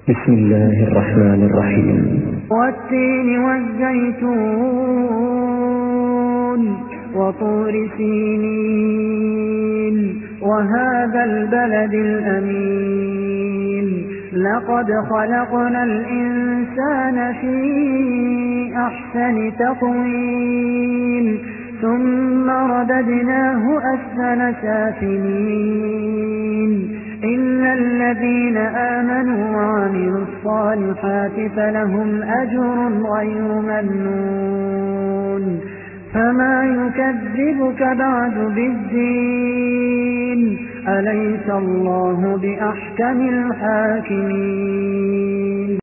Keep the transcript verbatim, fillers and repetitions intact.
بسم الله الرحمن الرحيم. والتين والزيتون وطور سينين وهذا البلد الأمين لقد خلقنا الإنسان في أحسن تقويم ثم رددناه أسفل سافلين إلا الذين آمنوا وعملوا الصالحات فلهم أجر غير ممنون فما يكذبك بعد بالدين أليس الله بأحكم الحاكمين.